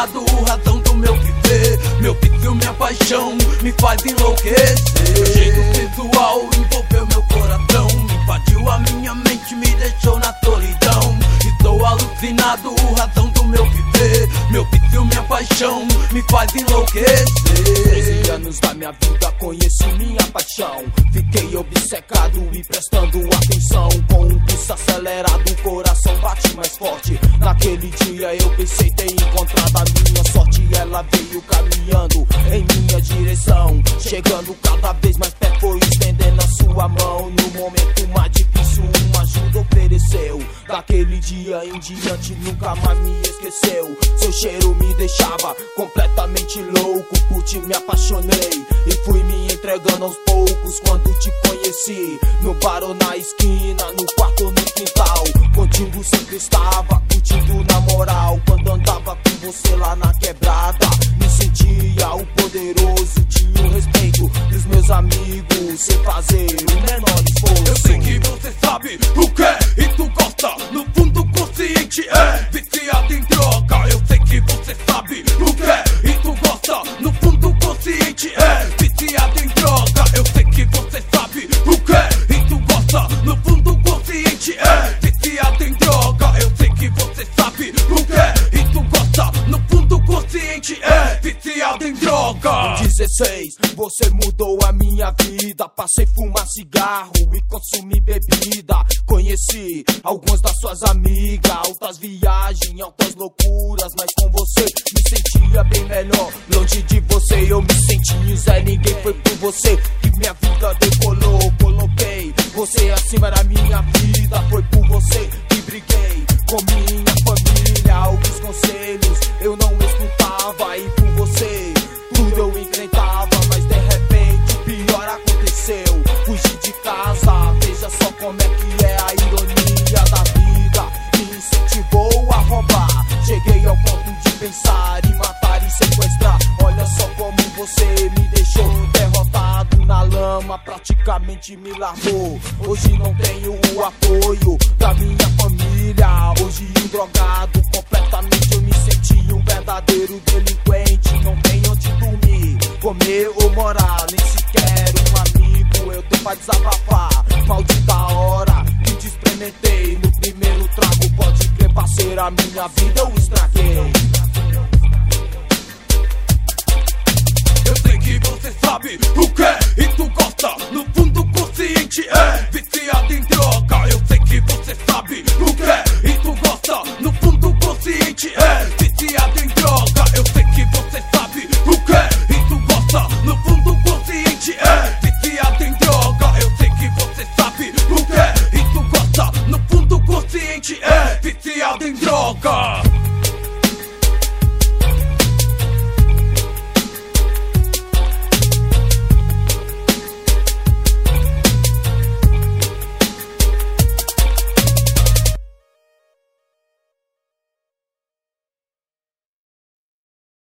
alucinado, razão do meu viver. Meu vício, minha paixão, me faz enlouquecer. Meu jeito sensual envolveu meu coração, invadiu a minha mente, me deixou na solidão. Estou alucinado, razão do meu viver. Meu vício, minha paixão, me faz enlouquecer. 13 anos da minha vida conheci minha paixão. Fiquei obcecado e prestando atenção. Com um pulso acelerado, o coração bate mais forte. Naquele dia eu pensei ter encontrado a minha sorte. Ela veio caminhando em minha direção, chegando cada vez mais perto, foi estendendo a sua mão. No momento mais difícil, uma ajuda ofereceu. Daquele dia em diante nunca mais me esqueceu. Seu cheiro me deixava completamente louco. Por ti me apaixonei e fui me entregando aos poucos. Quando te conheci, no bar ou na esquina, no quarto ou no quintal, contigo sempre estava, curtindo na moral. Quando andava com você lá na quebrada, me sentia o poderoso, tinha o respeito dos meus amigos, sem fazer o menor esforço. Eu sei que você sabe o que é e tu gosta, no fundo consciente é viciado em droga. Eu sei que você sabe o que é e tu gosta, no fundo consciente é viciado em droga. Eu sei que você sabe o que é e tu gosta, no fundo consciente é viciado em droga. Eu sei que você sabe o que é e tu gosta, no fundo consciente é viciado em droga. 16, você mudou a minha vida. Passei a fumar cigarro e consumir bebida. Conheci algumas das suas amigas, altas viagens, altas loucuras, mas com você me sentia bem melhor. Longe de você eu me senti Zé Ninguém. Foi por você que minha vida decolou. Coloquei você acima da minha vida. Foi por você que briguei com minha família. Alguns conselhos eu não escutava e por você tudo eu enfrentava. Mas de repente o pior aconteceu. Fugi de casa, veja só como é que é a ironia da vida. Me incentivou a roubar. Cheguei ao ponto de pensar em matar e sequestrar. Olha só como você me deixou derrotado na lama, praticamente me largou. Hoje não tenho o apoio da minha família. Hoje um drogado, completamente eu me senti um verdadeiro delinquente. Não tenho onde dormir, comer ou morar, nem sequer um amigo eu tenho pra desabafar. Maldita hora que te experimentei. No primeiro trago, pode crer, parceiro, a minha vida eu estraguei. Eu sei que você sabe o que é e tu gosta, no fundo consciente é viciado em droga. Eu sei que você sabe o que é e tu gosta, no fundo consciente é viciado em droga. Eu sei que você sabe o que é e tu gosta, no fundo consciente é viciado em droga. Eu sei que você sabe o que é e tu gosta, no fundo consciente é viciado em droga.